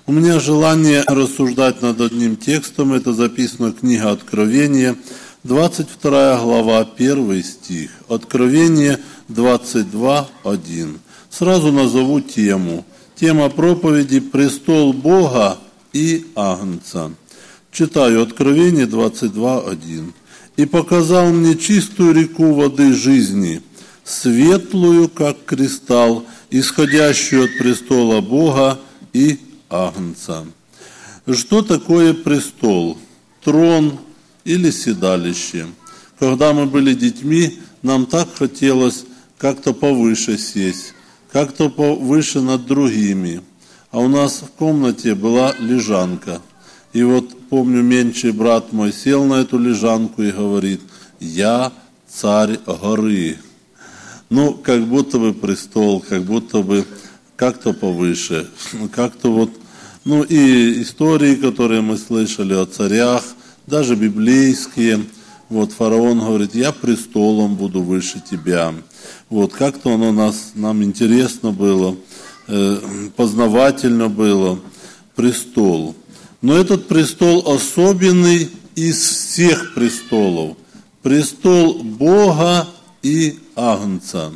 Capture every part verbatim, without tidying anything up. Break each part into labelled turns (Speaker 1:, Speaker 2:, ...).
Speaker 1: У меня желание рассуждать над одним текстом, это записано книга Откровения, двадцать вторая глава, первый стих. Откровение двадцать два, один. Сразу назову тему. Тема проповеди «Престол Бога и Агнца». Читаю Откровение двадцать два, один. «И показал мне чистую реку воды жизни, светлую, как кристалл, исходящую от престола Бога и Агнца». Что такое престол? Трон или седалище? Когда мы были детьми, нам так хотелось как-то повыше сесть, как-то повыше над другими. А у нас в комнате была лежанка. И вот помню, меньший брат мой сел на эту лежанку и говорит: «Я царь горы». Ну, как будто бы престол, как будто бы как-то повыше, как-то вот, ну и истории, которые мы слышали о царях, даже библейские, вот фараон говорит: «Я престолом буду выше тебя». Вот как-то оно нас, нам интересно было, э, познавательно было, престол. Но этот престол особенный из всех престолов, престол Бога и Агнца.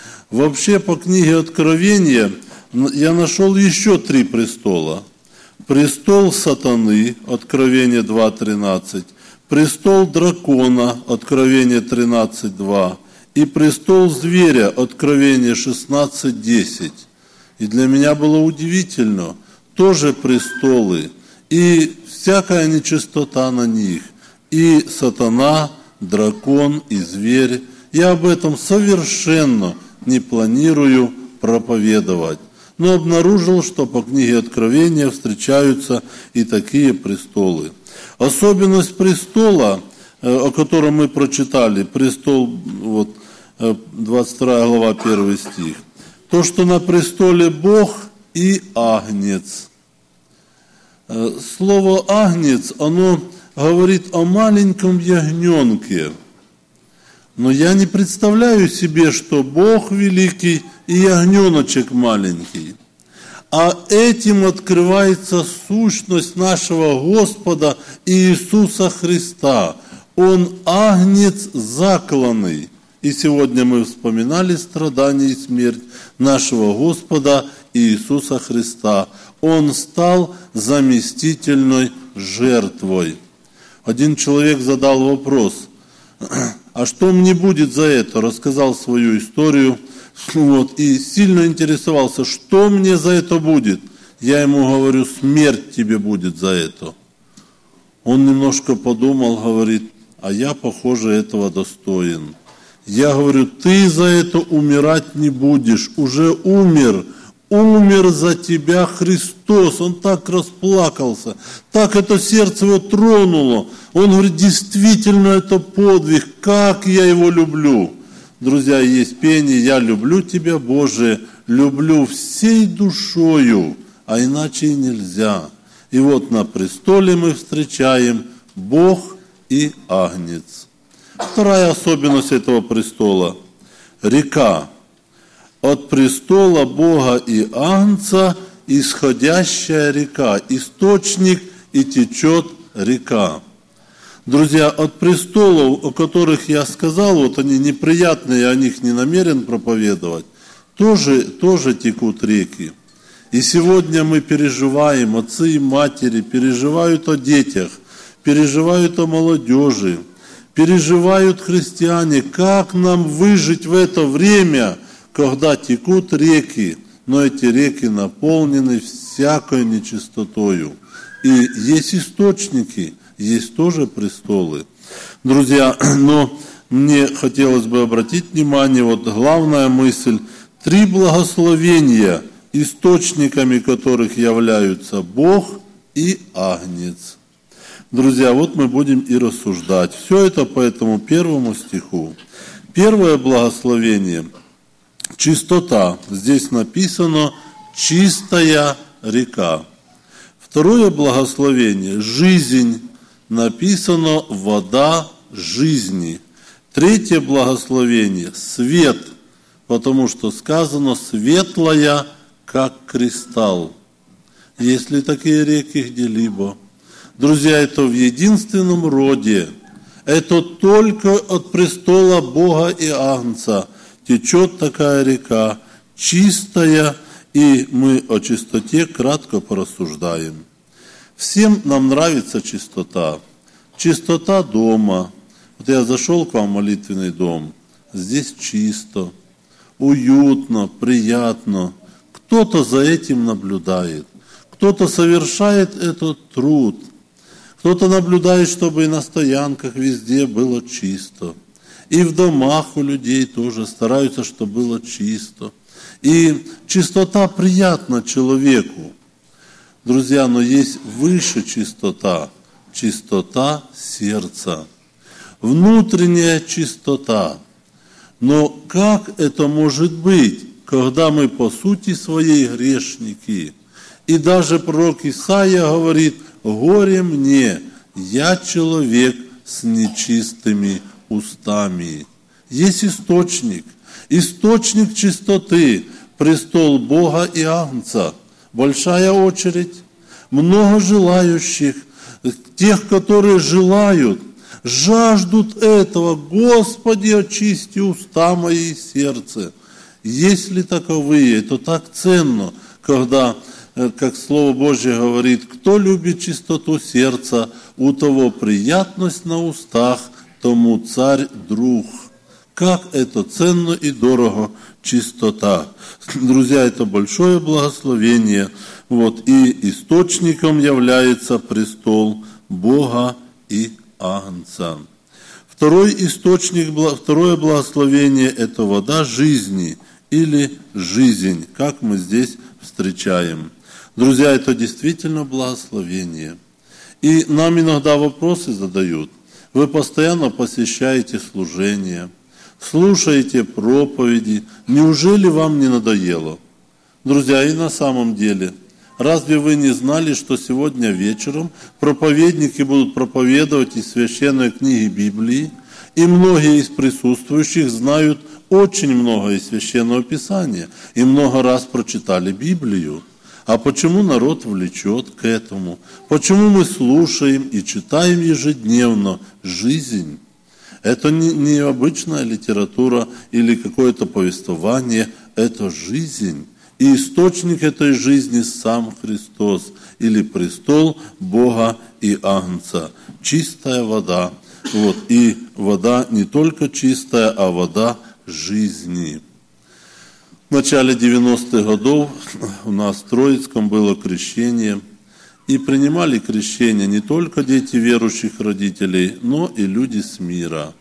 Speaker 1: Вообще по книге Откровения я нашел еще три престола. Престол сатаны, Откровение два, тринадцать, престол дракона, Откровение тринадцать, два, и престол зверя, Откровение шестнадцать, десять. И для меня было удивительно, тоже престолы, и всякая нечистота на них, и сатана, дракон, и зверь. Я об этом совершенно не планирую проповедовать. Но обнаружил, что по книге Откровения встречаются и такие престолы. Особенность престола, о котором мы прочитали, престол, вот, двадцать вторая глава, первый стих, то, что на престоле Бог и Агнец. Слово «агнец», оно говорит о маленьком ягненке. Но я не представляю себе, что Бог великий и ягненочек маленький. А этим открывается сущность нашего Господа Иисуса Христа. Он агнец закланный. И сегодня мы вспоминали страдания и смерть нашего Господа Иисуса Христа. Он стал заместительной жертвой. Один человек задал вопрос: а что мне будет за это? Рассказал свою историю, вот, и сильно интересовался, что мне за это будет. Я ему говорю: смерть тебе будет за это. Он немножко подумал, говорит: а я, похоже, этого достоин. Я говорю: ты за это умирать не будешь, уже умер. Умер за тебя Христос. Он так расплакался, так это сердце его тронуло. Он говорит: действительно, это подвиг, как я его люблю. Друзья, есть пение: я люблю тебя, Боже, люблю всей душою, а иначе и нельзя. И вот на престоле мы встречаем Бог и Агнец. Вторая особенность этого престола – река. От престола Бога и Агнца исходящая река, источник, и течет река. Друзья, от престолов, о которых я сказал, вот они неприятные, я о них не намерен проповедовать, тоже, тоже текут реки. И сегодня мы переживаем, отцы и матери переживают о детях, переживают о молодежи, переживают христиане, как нам выжить в это время, когда текут реки, но эти реки наполнены всякой нечистотою. И есть источники, есть тоже престолы. Друзья, но мне хотелось бы обратить внимание, вот главная мысль: три благословения, источниками которых являются Бог и Агнец. Друзья, вот мы будем и рассуждать. Все это по этому первому стиху. Первое благословение – чистота. Здесь написано «чистая река». Второе благословение – жизнь. Написано «вода жизни». Третье благословение – свет, потому что сказано «светлая, как кристалл». Есть ли такие реки где-либо? Друзья, это в единственном роде. Это только от престола Бога и Агнца течет такая река, чистая, и мы о чистоте кратко порассуждаем. Всем нам нравится чистота. Чистота дома. Вот я зашел к вам в молитвенный дом. Здесь чисто, уютно, приятно. Кто-то за этим наблюдает. Кто-то совершает этот труд. Кто-то наблюдает, чтобы и на стоянках везде было чисто. И в домах у людей тоже стараются, чтобы было чисто. И чистота приятна человеку. Друзья, но есть выше чистота. Чистота сердца. Внутренняя чистота. Но как это может быть, когда мы по сути своей грешники? И даже пророк Исаия говорит: «Горе мне, я человек с нечистыми устами». Есть источник, источник чистоты, престол Бога и Агнца. Большая очередь, много желающих, тех, которые желают, жаждут этого. Господи, очисти уста мои и сердце. Если таковые, это так ценно, когда, как Слово Божье говорит, кто любит чистоту сердца, у того приятность на устах, тому царь друг. Как это ценно и дорого чистота. Друзья, это большое благословение. Вот, и источником является престол Бога и Агнца. Второй источник, второе благословение – это вода жизни или жизнь, как мы здесь встречаем. Друзья, это действительно благословение. И нам иногда вопросы задают. Вы постоянно посещаете служения, слушаете проповеди. Неужели вам не надоело? Друзья, и на самом деле, разве вы не знали, что сегодня вечером проповедники будут проповедовать из священной книги Библии, и многие из присутствующих знают очень много из Священного Писания и много раз прочитали Библию? А почему народ влечет к этому? Почему мы слушаем и читаем ежедневно жизнь? Это не, не обычная литература или какое-то повествование, это жизнь. И источник этой жизни сам Христос, или престол Бога и Агнца. Чистая вода. Вот. И вода не только чистая, а вода жизни. В начале девяностых годов у нас в Троицком было крещение. И принимали крещение не только дети верующих родителей, но и люди с мира.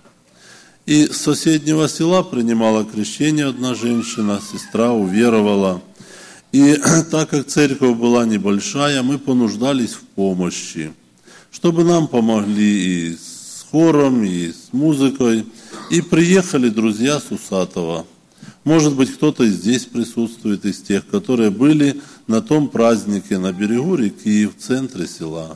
Speaker 1: И с соседнего села принимала крещение одна женщина, сестра уверовала. И так как церковь была небольшая, мы понуждались в помощи, чтобы нам помогли и с хором, и с музыкой. И приехали друзья с Усатова. Может быть, кто-то и здесь присутствует из тех, которые были на том празднике на берегу реки в центре села.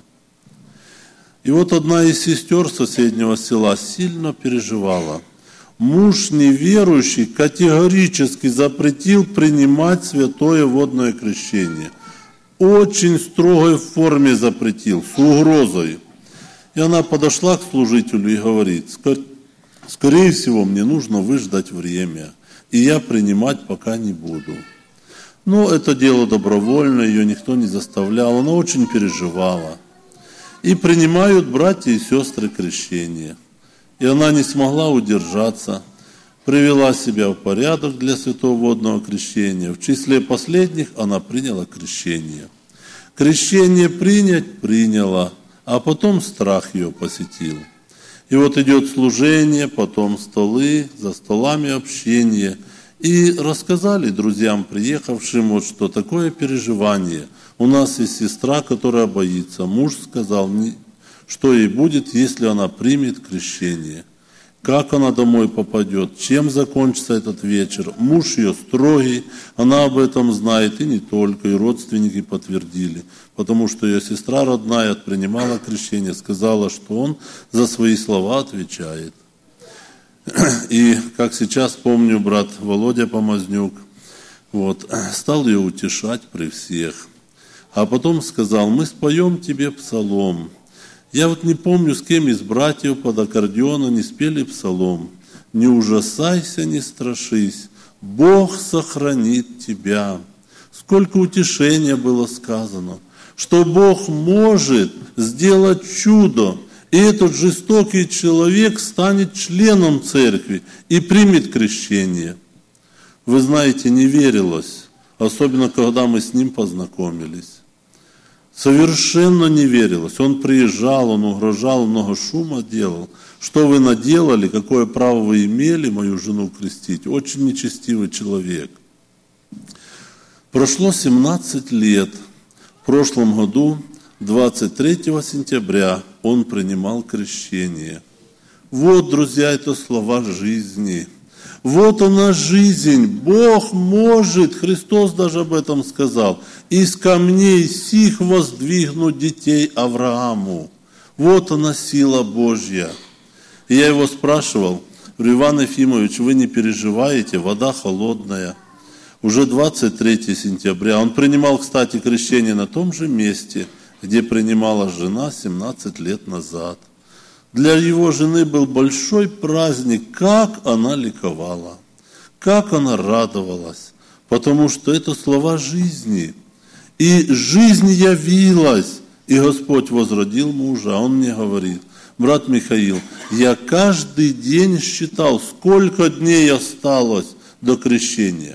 Speaker 1: И вот одна из сестер соседнего села сильно переживала. Муж неверующий категорически запретил принимать святое водное крещение. Очень строгой форме запретил, с угрозой. И она подошла к служителю и говорит: скорее всего, мне нужно выждать время, и я принимать пока не буду. Но это дело добровольное, ее никто не заставлял, она очень переживала. И принимают братья и сестры крещение. И она не смогла удержаться, привела себя в порядок для святого водного крещения. В числе последних она приняла крещение. Крещение принять приняла, а потом страх ее посетил. И вот идет служение, потом столы, за столами общение. И рассказали друзьям, приехавшим, вот что такое переживание. У нас есть сестра, которая боится. Муж сказал, что ей будет, если она примет крещение. Как она домой попадет, чем закончится этот вечер. Муж ее строгий, она об этом знает, и не только, и родственники подтвердили. Потому что ее сестра родная принимала крещение, сказала, что он за свои слова отвечает. И, как сейчас помню, брат Володя Помазнюк, вот, стал ее утешать при всех. А потом сказал: мы споем тебе псалом. Я вот не помню, с кем из братьев под аккордеона не спели псалом. Не ужасайся, не страшись, Бог сохранит тебя. Сколько утешения было сказано, что Бог может сделать чудо, и этот жестокий человек станет членом церкви и примет крещение. Вы знаете, не верилось, особенно когда мы с ним познакомились. Совершенно не верилось. Он приезжал, он угрожал, много шума делал. Что вы наделали, какое право вы имели мою жену крестить? Очень нечестивый человек. Прошло семнадцать лет. В прошлом году, двадцать третьего сентября, он принимал крещение. Вот, друзья, это слова жизни. Вот она жизнь. Бог может, Христос даже об этом сказал, из камней сих воздвигнуть детей Аврааму. Вот она сила Божья. И я его спрашивал: Иван Ефимович, вы не переживаете, вода холодная. Уже двадцать третьего сентября. Он принимал, кстати, крещение на том же месте, где принимала жена семнадцать лет назад. Для его жены был большой праздник, как она ликовала, как она радовалась, потому что это слова жизни. И жизнь явилась, и Господь возродил мужа. Он мне говорит: брат Михаил, я каждый день считал, сколько дней осталось до крещения.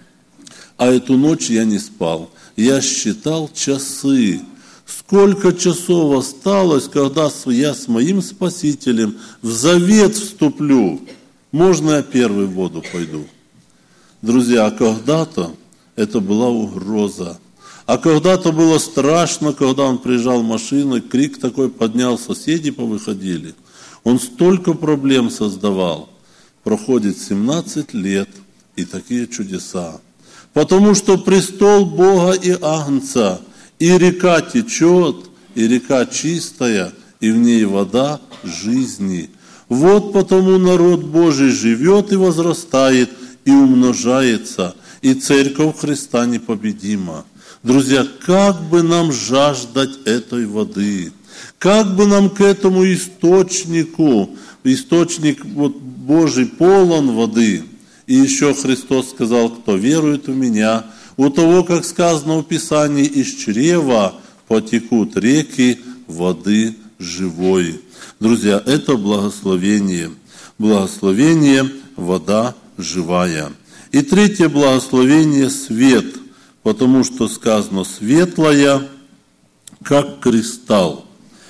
Speaker 1: А эту ночь я не спал. Я считал часы. Сколько часов осталось, когда я с моим Спасителем в завет вступлю. Можно я первый в воду пойду? Друзья, а когда-то это была угроза. А когда-то было страшно, когда он приезжал машиной, крик такой поднял, соседи повыходили. Он столько проблем создавал. Проходит семнадцать лет, и такие чудеса. Потому что престол Бога и Агнца, и река течет, и река чистая, и в ней вода жизни. Вот потому народ Божий живет и возрастает, и умножается, и церковь Христа непобедима. Друзья, как бы нам жаждать этой воды? Как бы нам к этому источнику, источник вот Божий полон воды? И еще Христос сказал: кто верует в Меня, у того, как сказано в Писании, из чрева потекут реки воды живой. Друзья, это благословение. Благословение – вода живая. И третье благословение – свет, потому что сказано: светлая, как кристалл.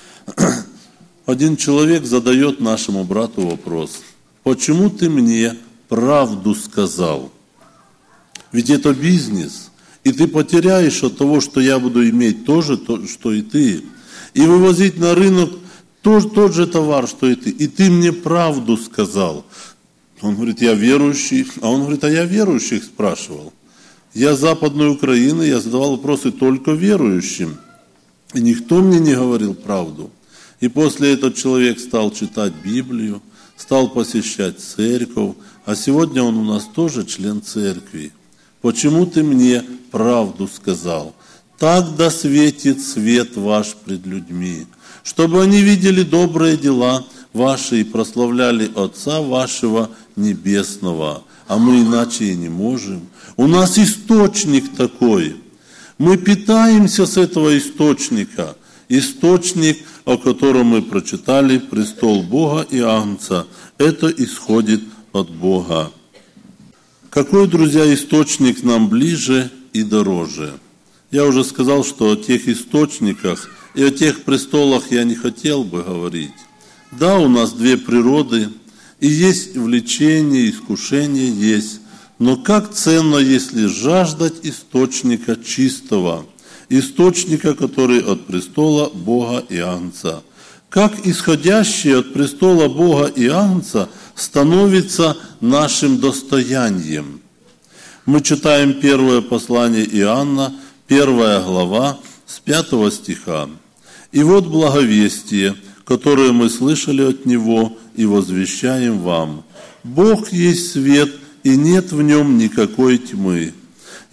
Speaker 1: Один человек задает нашему брату вопрос: почему ты мне правду сказал? Ведь это бизнес, и ты потеряешь от того, что я буду иметь то же, то, что и ты. И вывозить на рынок тот, тот же товар, что и ты. И ты мне правду сказал. Он говорит: я верующий. А он говорит: а я верующих спрашивал. Я Западной Украины, я задавал вопросы только верующим. И никто мне не говорил правду. И после этого человек стал читать Библию, стал посещать церковь. А сегодня он у нас тоже член церкви. Почему ты мне правду сказал? Так да светит свет ваш пред людьми, чтобы они видели добрые дела ваши и прославляли Отца вашего Небесного. А мы иначе и не можем. У нас источник такой. Мы питаемся с этого источника. Источник, о котором мы прочитали, престол Бога и Агнца, это исходит от Бога. Какой, друзья, источник нам ближе и дороже? Я уже сказал, что о тех источниках и о тех престолах я не хотел бы говорить. Да, у нас две природы, и есть влечение, искушение есть. Но как ценно, если жаждать источника чистого, источника, который от престола Бога и Агнца. Как исходящее от престола Бога и Агнца становится нашим достоянием. Мы читаем первое послание Иоанна, первая глава, с пятого стиха. «И вот благовестие, которое мы слышали от Него и возвещаем вам. Бог есть свет, и нет в нем никакой тьмы.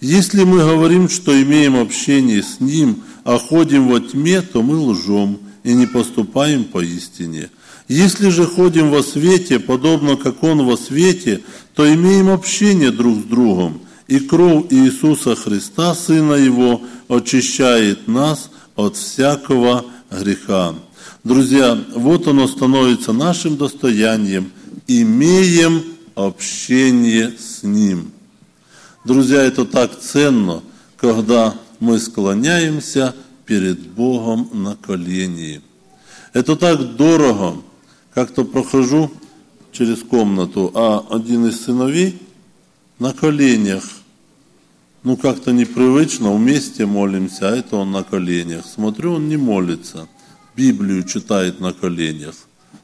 Speaker 1: Если мы говорим, что имеем общение с Ним, а ходим во тьме, то мы лжем и не поступаем по истине. Если же ходим во свете, подобно как Он во свете, то имеем общение друг с другом, и кровь Иисуса Христа, Сына Его, очищает нас от всякого греха. Друзья, вот оно становится нашим достоянием, имеем общение с Ним. Друзья, это так ценно, когда мы склоняемся перед Богом на колени. Это так дорого. Как-то прохожу через комнату, а один из сыновей на коленях. Ну, как-то непривычно, вместе молимся, а это он на коленях. Смотрю, он не молится, Библию читает на коленях.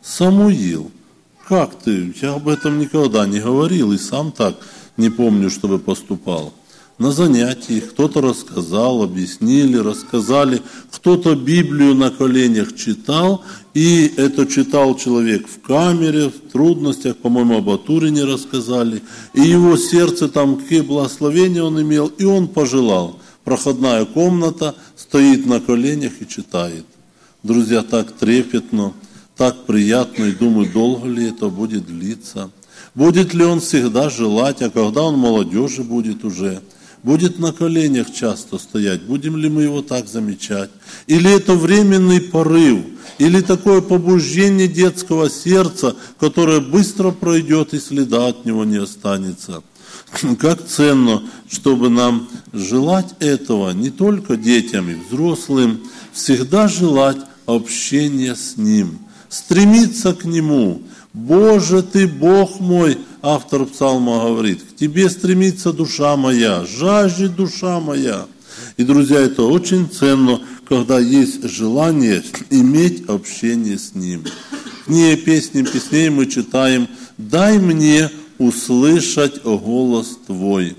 Speaker 1: Самуил, как ты? Я об этом никогда не говорил, и сам так не помню, чтобы поступал. На занятии кто-то рассказал, объяснили, рассказали, кто-то Библию на коленях читал, и это читал человек в камере, в трудностях, по-моему, об Атурине рассказали, и его сердце там, какие благословения он имел, и он пожелал. Проходная комната, стоит на коленях и читает. Друзья, так трепетно, так приятно, и думаю, долго ли это будет длиться. Будет ли он всегда желать, а когда он молодежи будет уже, будет на коленях часто стоять, будем ли мы его так замечать? Или это временный порыв, или такое побуждение детского сердца, которое быстро пройдет и следа от него не останется. Как ценно, чтобы нам желать этого не только детям и взрослым, всегда желать общения с Ним, стремиться к Нему. Боже ты, Бог мой, автор псалма говорит, к Тебе стремится душа моя, жаждет душа моя. И, друзья, это очень ценно, когда есть желание иметь общение с Ним. В книге «Песни песней» мы читаем: «Дай мне услышать голос Твой».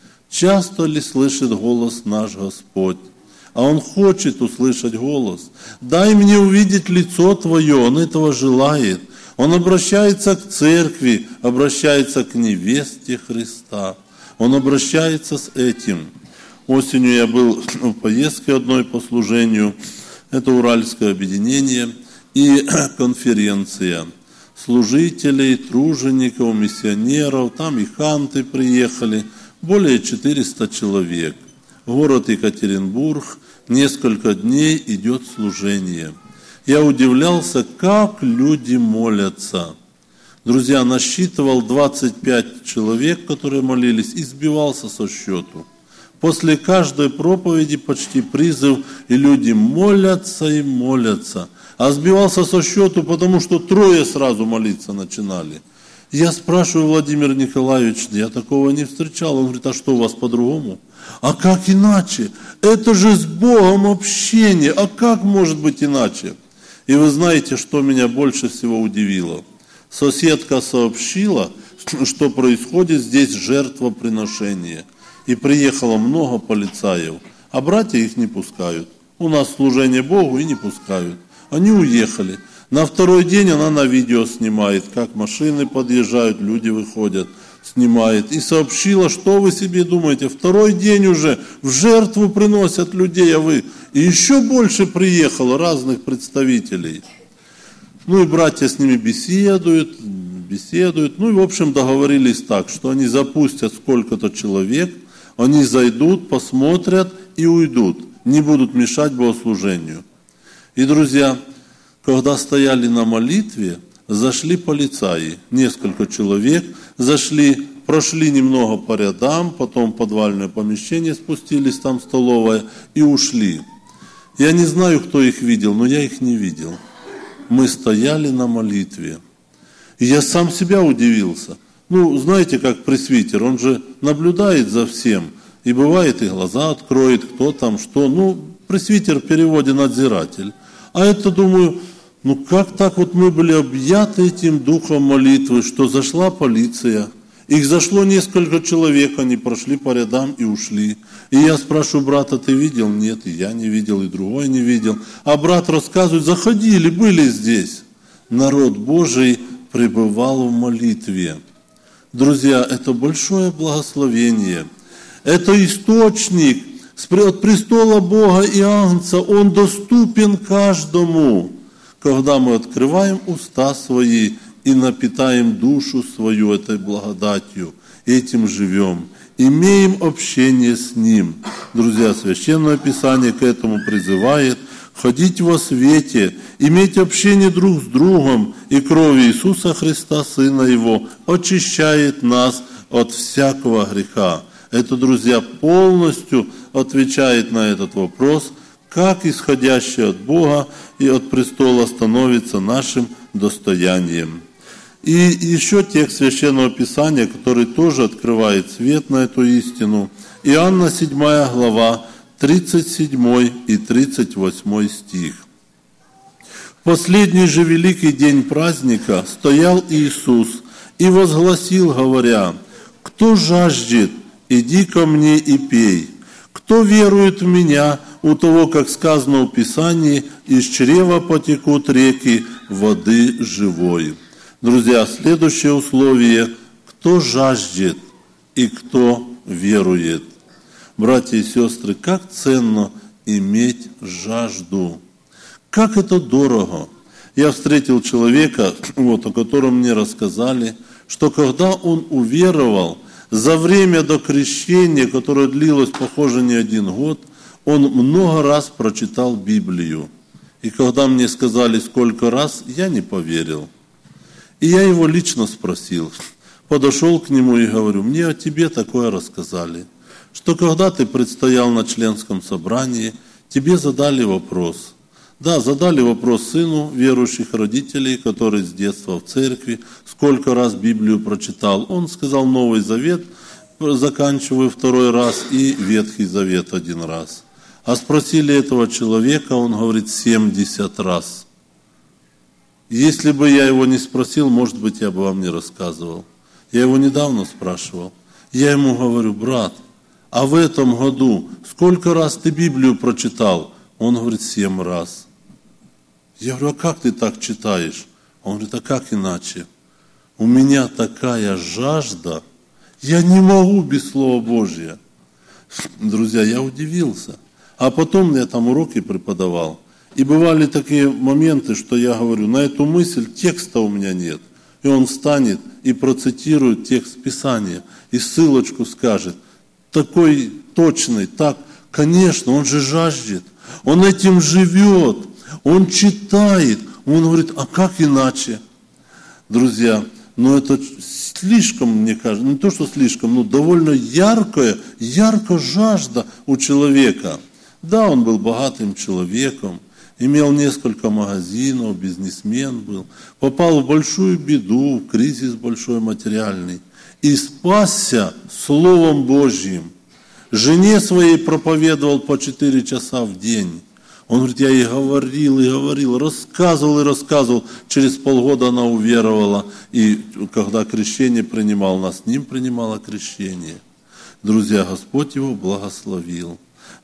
Speaker 1: Часто ли слышит голос наш Господь? А Он хочет услышать голос. «Дай мне увидеть лицо Твое», Он этого желает. Он обращается к церкви, обращается к невесте Христа. Он обращается с этим. Осенью я был в поездке одной по служению. Это Уральское объединение и конференция служителей, тружеников, миссионеров. Там и ханты приехали. Более четыреста человек. Город Екатеринбург. Несколько дней идет служение. Я удивлялся, как люди молятся. Друзья, насчитывал двадцать пять человек, которые молились, и сбивался со счету. После каждой проповеди почти призыв, и люди молятся и молятся. А сбивался со счету, потому что трое сразу молиться начинали. Я спрашиваю, Владимир Николаевич, я такого не встречал. Он говорит, а что у вас по-другому? А как иначе? Это же с Богом общение. А как может быть иначе? И вы знаете, что меня больше всего удивило? Соседка сообщила, что происходит здесь жертвоприношение. И приехало много полицаев, а братья их не пускают. У нас служение Богу и не пускают. Они уехали. На второй день она на видео снимает, как машины подъезжают, люди выходят, снимает. И сообщила, что вы себе думаете, второй день уже в жертву приносят людей, а вы... И еще больше приехало разных представителей. Ну и братья с ними беседуют, беседуют. Ну и в общем договорились так, что они запустят сколько-то человек, они зайдут, посмотрят и уйдут. Не будут мешать богослужению. И, друзья, когда стояли на молитве, зашли полицаи, несколько человек, зашли, прошли немного по рядам, потом в подвальное помещение спустились, там столовая, и ушли. Я не знаю, кто их видел, но я их не видел. Мы стояли на молитве. И я сам себя удивился. Ну, знаете, как пресвитер, он же наблюдает за всем. И бывает, и глаза откроет, кто там, что. Ну, пресвитер в переводе надзиратель. А это, думаю, ну как так вот мы были объяты этим духом молитвы, что зашла полиция. Их зашло несколько человек, они прошли по рядам и ушли. И я спрашиваю брата, ты видел? Нет, и я не видел, и другой не видел. А брат рассказывает, заходили, были здесь. Народ Божий пребывал в молитве. Друзья, это большое благословение. Это источник от престола Бога и Агнца, он доступен каждому, когда мы открываем уста свои и напитаем душу свою этой благодатью, этим живем, имеем общение с Ним. Друзья, Священное Писание к этому призывает: ходить во свете, иметь общение друг с другом, и кровь Иисуса Христа, Сына Его, очищает нас от всякого греха. Это, друзья, полностью отвечает на этот вопрос, как исходящее от Бога и от престола становится нашим достоянием. И еще текст Священного Писания, который тоже открывает свет на эту истину. Иоанна седьмая глава, тридцать седьмой и тридцать восьмой стих. В последний же великий день праздника стоял Иисус и возгласил, говоря: «Кто жаждет, иди ко мне и пей. Кто верует в меня, у того, как сказано в Писании, из чрева потекут реки воды живой». Друзья, следующее условие: кто жаждет и кто верует. Братья и сестры, как ценно иметь жажду. Как это дорого. Я встретил человека, вот, о котором мне рассказали, что когда он уверовал, за время до крещения, которое длилось, похоже, не один год, он много раз прочитал Библию. И когда мне сказали, сколько раз, я не поверил. И я его лично спросил, подошел к нему и говорю: мне о тебе такое рассказали, что когда ты предстоял на членском собрании, тебе задали вопрос. Да, задали вопрос сыну верующих родителей, который с детства в церкви, сколько раз Библию прочитал. Он сказал Новый Завет, заканчиваю второй раз, и Ветхий Завет один раз. А спросили этого человека, он говорит, семьдесят раз. Если бы я его не спросил, может быть, я бы вам не рассказывал. Я его недавно спрашивал. Я ему говорю: брат, а в этом году сколько раз ты Библию прочитал? Он говорит: семь раз. Я говорю: а как ты так читаешь? Он говорит: а как иначе? У меня такая жажда, я не могу без Слова Божьего. Друзья, я удивился. А потом я там уроки преподавал. И бывали такие моменты, что я говорю: на эту мысль текста у меня нет. И он встанет и процитирует текст Писания, и ссылочку скажет. Такой точный, так, конечно, он же жаждет. Он этим живет, он читает. Он говорит: а как иначе? Друзья, ну это слишком, мне кажется, не то, что слишком, но довольно яркая, яркая жажда у человека. Да, он был богатым человеком, имел несколько магазинов, бизнесмен был, попал в большую беду, в кризис большой материальный, и спасся Словом Божьим. Жене своей проповедовал по четыре часа в день. Он говорит: я ей говорил, и говорил, рассказывал и рассказывал. Через полгода она уверовала, и когда крещение принимал, она с ним принимала крещение. Друзья, Господь его благословил.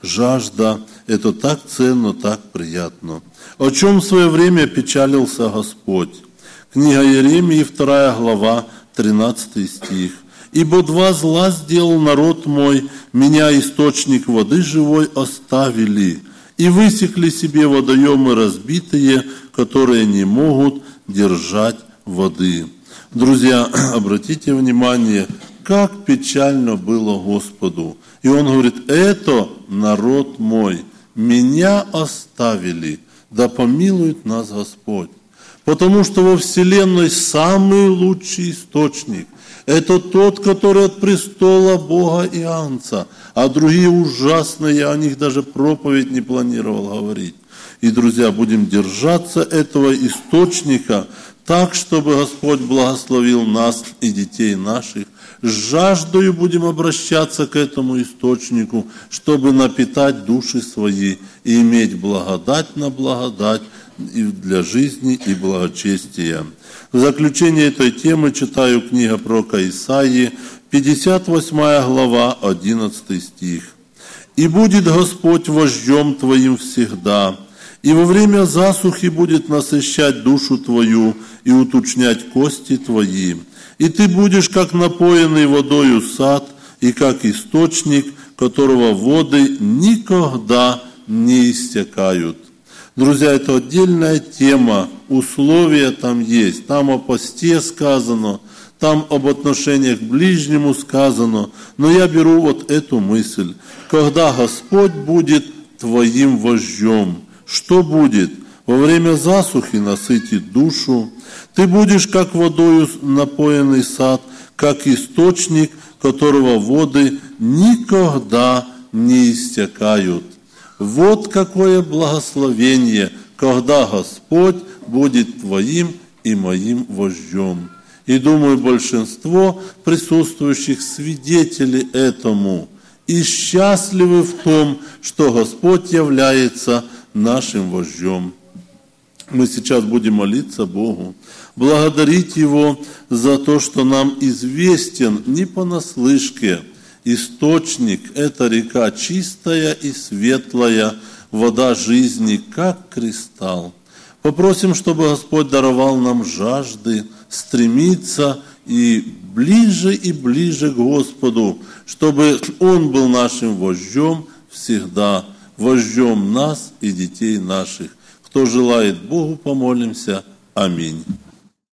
Speaker 1: Жажда – это так ценно, так приятно. О чем в свое время печалился Господь? Книга Иеремии, вторая глава, тринадцатый стих. «Ибо два зла сделал народ мой, меня источник воды живой оставили, и высекли себе водоемы разбитые, которые не могут держать воды». Друзья, обратите внимание, как печально было Господу. И он говорит: это народ мой, меня оставили, да помилует нас Господь. Потому что во вселенной самый лучший источник – это тот, который от престола Бога и Агнца, а другие ужасные, я о них даже проповедь не планировал говорить. И, друзья, будем держаться этого источника так, чтобы Господь благословил нас и детей наших. С жаждою будем обращаться к этому источнику, чтобы напитать души свои и иметь благодать на благодать и для жизни и благочестия. В заключение этой темы читаю книгу пророка Исаии, пятьдесят восьмая глава, одиннадцатый стих. «И будет Господь вождем твоим всегда, и во время засухи будет насыщать душу твою и уточнять кости твои. И ты будешь, как напоенный водою сад, и как источник, которого воды никогда не истекают. Друзья, это отдельная тема, условия там есть, там о посте сказано, там об отношениях к ближнему сказано, но я беру вот эту мысль. Когда Господь будет твоим вождем, что будет? Во время засухи насытит душу, ты будешь как водою напоенный сад, как источник, которого воды никогда не истекают. Вот какое благословение, когда Господь будет твоим и моим вождем. И думаю, большинство присутствующих свидетели этому и счастливы в том, что Господь является нашим вождем. Мы сейчас будем молиться Богу, благодарить Его за то, что нам известен не понаслышке источник, это река чистая и светлая, вода жизни, как кристалл. Попросим, чтобы Господь даровал нам жажды, стремиться и ближе и ближе к Господу, чтобы Он был нашим вождем всегда, вождем нас и детей наших. Кто желает Богу, помолимся. Аминь.